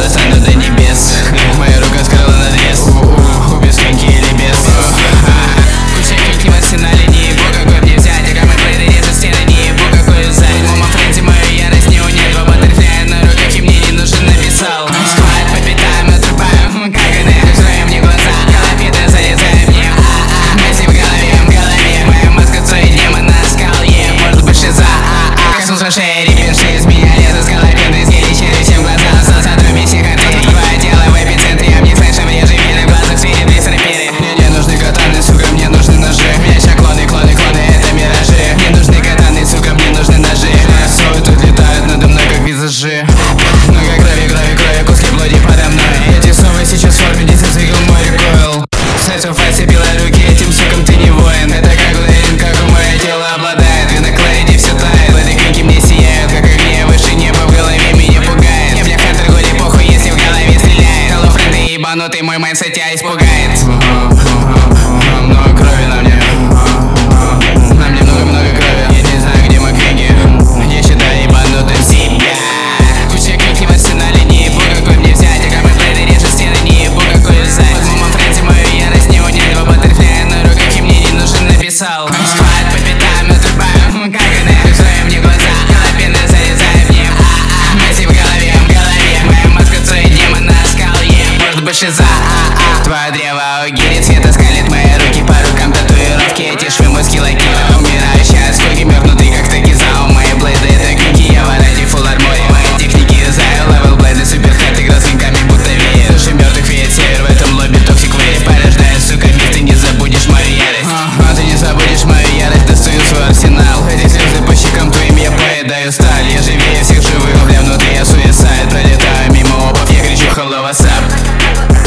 достану до небес. Моя рука скрыла надрез. Без коньки или без. Куча в арсенале, не ебу, какой мне взять. А камы плейды режут стены, не ебу, какой взять. Мома френзи, мою ярость не унять. Два баттерфляя на руках, и мне не нужен написал. Сквад по пятам, отрубаем, как они жраем мне глаза. Голопида залезает мне. Мысли в голове. Моя маска стоит демона на скале. Может быть шиза. Коснулся шеи, репенши из меня лезут с голопиды. Съели через всем глаза, остался дроби всех артерий. Твое тело в эпицентре, я мне слышим, реже видно в глазах светит весь рэперы. Мне не нужны катаны, сука, мне нужны ножи. Меня ща клоны, это миражи. Мне нужны катаны, сука, мне нужны ножи. Рисуют, тут летают надо мной, как визажи. Много крови, куски плоти подо мной. Эти снова сейчас в форме, десять цикл мой рекойл. Сету файсы, белые руки, этим сукам ты не воин. Это как ударин, как у мое тело обладает. Вы на кларите все тает, эти крики мне сияют, как огни выше неба в голове меня пугает. Мне бля хантер годи похуй, если в голове стреляет. Hello, френды ебанутый, мой майндсет тебя испугает. Много крови на мне. На мне много крови. Я не знаю, где мои книги. Я считаю ебанутым себя. Куча крики в арсенале, не ебу, какой мне взять. А камы плейды режут стены, не ебу, какой взять. Под мумом френзи, мою ярость не унять. Два баттерфляя на руках, и мне не нужен написал. Сквад по пятам, отрубаем, как они жраем мне глаза. Голопина залезает мне. Мысли в голове. Моя маска стоит демон на скале. Может быть шиза. Твое древо гири цвета скалит мои руки по рукам, татуировки, эти швы, мозги, лаки. Умирающие от скуки, мертвый как тагизао. Мои блейды это крики, я в арете фулл арморе. Мои техники заю, левел блейды, суперхэт, игра с клинками, будто веер. Души мертвых веет север, в этом лобби токсик вейв. Порождает, сука, миф, ты не забудешь мою ярость. Ты не забудешь мою ярость, достаю свой арсенал. Эти слезы по щекам твоим я поедаю сталь. Я живее всех живых, бля, внутри я суисайд. Пролетаю мимо опов, я кричу hello, what's up.